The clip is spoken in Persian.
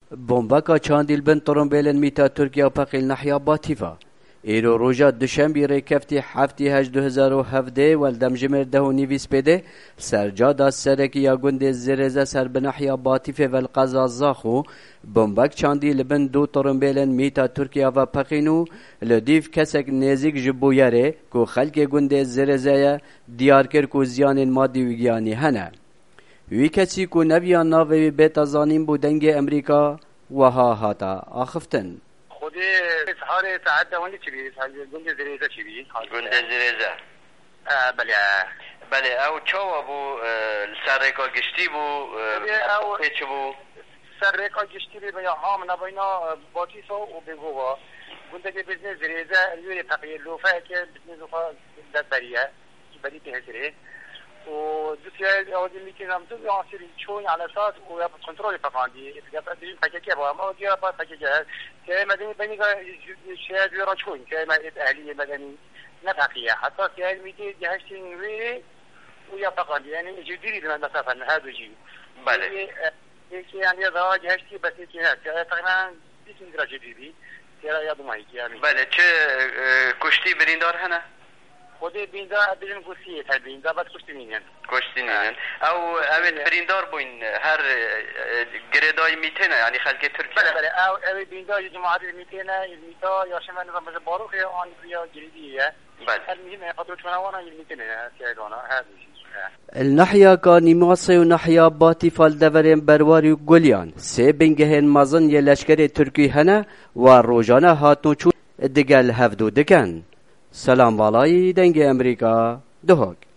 بومبکا چاندیل بن ترومبیلن میتا ترکیه پقیل نحیا باتیفا ایرو روژا دوشنبی ریکفتی هفتی 2017 والدمجمر ده و نیویس پیده سرجادا سرکی یا گنده زرزه سر بنحیا باتیفه والقضا زاخو بومبک چاندی لبن دو ترومبیلن میتا ترکیه و پقینو لدیف کسک نزیک جبویره که خلق گنده زرزه دیار کر که زیان مادی و گیانی هنه وی کسی که نبیان ناوی بیت زانین بودنگ امریکا وها هاتا آخفتن خودی سهار ساعت دوانی چی بید؟ گنده زریزه چی بید؟ گنده زریزه بله او چاوا بو سرکا گشتی بو پیچ بو سرکا گشتی بی یا هم نباینا باتیسا و بگوها گنده که بزنه زریزه یوری تقییر لوفه که بزنه لوفه دست بریه بری تهزره و دوسری آدمی میکنم دو آسیری چون على اساس و یا کنترل پکاندی اتفاقا دیگه پکیجی با ما دیگه با پکیجی که مدنی بینی شهر جورا چون که مدت اهلی مدنی نتقیه حتی که میگه جهشتین وی و یا پکاندی یعنی جدیدی من مسافه نه هر دوجی بله یکی یعنی دا جهشتی بس که نه تقریبا 20 درجه جدیدی ترا یادم میاد یعنی بله چه کشتی بریندار هنه خودی بیندا بدون گوشیه تا بیندا بعد کشتی مینن او اوید بریندار بوین هر گردای میتنه یعنی خلق ترکیه بله او بیندا جماعت میتنه میتا یا شما نظام باروخ آن یا جدیدیه بله هر میگه خاطر چنوانا میتنه سیدانا هذه النحيا كاني ماصي ونحيا باتي فالدورين برواري وقليان سي بنجهن مازن يلشكري تركي هنا وروجانا هاتو چون دقل هفدو دكن سلام والای دنگ امریکا دهوک